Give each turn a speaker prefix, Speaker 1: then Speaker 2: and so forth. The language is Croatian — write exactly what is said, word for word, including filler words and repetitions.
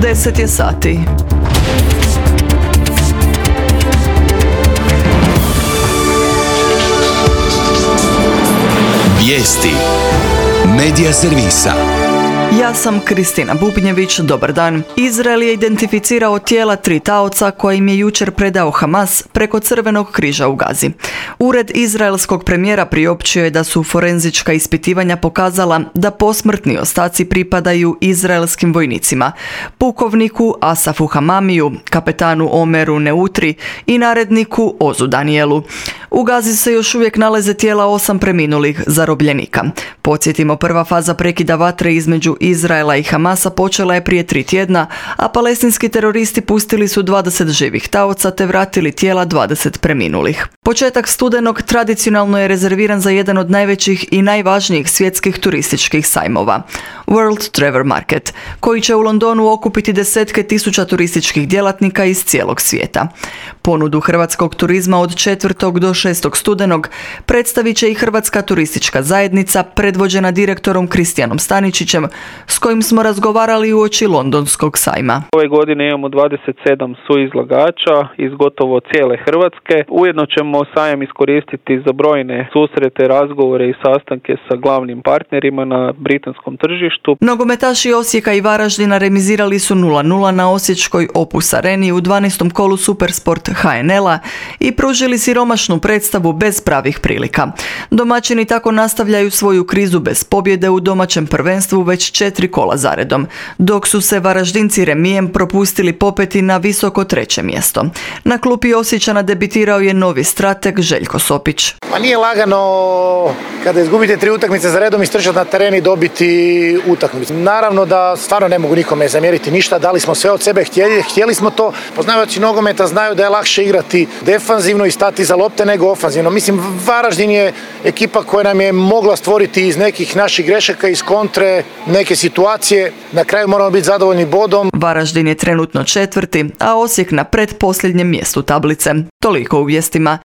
Speaker 1: deset je sati.
Speaker 2: Vijesti Medija servisa.
Speaker 1: Ja sam Kristina Bubnjević, dobar dan. Izrael je identificirao tijela tri taoca koja im je jučer predao Hamas preko Crvenog križa u Gazi. Ured izraelskog premijera priopćio je da su forenzička ispitivanja pokazala da posmrtni ostaci pripadaju izraelskim vojnicima, pukovniku Asafu Hamamiju, kapetanu Omeru Neutri i naredniku Ozu Danielu. U Gazi se još uvijek nalaze tijela osam preminulih zarobljenika. Podsjetimo, prva faza prekida vatre između Izraela i Hamasa počela je prije tri tjedna, a palestinski teroristi pustili su dvadeset živih taoca te vratili tijela dvadeset preminulih. Početak studenog tradicionalno je rezerviran za jedan od najvećih i najvažnijih svjetskih turističkih sajmova, World Travel Market, koji će u Londonu okupiti desetke tisuća turističkih djelatnika iz cijelog svijeta. Ponudu hrvatskog turizma od četvrtog do šestog studenog predstavit će i Hrvatska turistička zajednica predvođena direktorom Kristijanom Staničićem, s kojim smo razgovarali uoči londonskog sajma.
Speaker 3: Ove godine imamo dvadeset sedam suizlagača iz gotovo cijele Hrvatske. Ujedno ćemo sajam iskoristiti za brojne susrete, razgovore i sastanke sa glavnim partnerima na britanskom tržištu.
Speaker 1: Nogometaši Osijeka i Varaždina remizirali su nula nula na osječkoj Opus Areni u dvanaestom kolu Supersport ha en el-a i pružili siromašnu predstavu bez pravih prilika. Domaćini tako nastavljaju svoju krizu bez pobjede u domaćem prvenstvu već četiri kola zaredom, dok su se Varaždinci remijem propustili popeti na visoko treće mjesto. Na klupi Osječana debitirao je novi strateg Željko Sopić.
Speaker 4: Pa nije lagano kada izgubite tri utakmice za redom istrčati na teren i dobiti utakmicu. Naravno da stvarno ne mogu nikome zamjeriti ništa, dali smo sve od sebe, htjeli, htjeli smo to. Poznavajući nogometa znaju da je lakše igrati defanzivno i stati za lopte nego ofanzivno. Mislim, Varaždin je ekipa koja nam je mogla stvoriti iz nekih naših grešaka, iz kontre, neke situacije. Na kraju moramo biti zadovoljni bodom.
Speaker 1: Varaždin je trenutno četvrti, a Osijek na pretposljednjem mjestu tablice. Toliko u vijestima.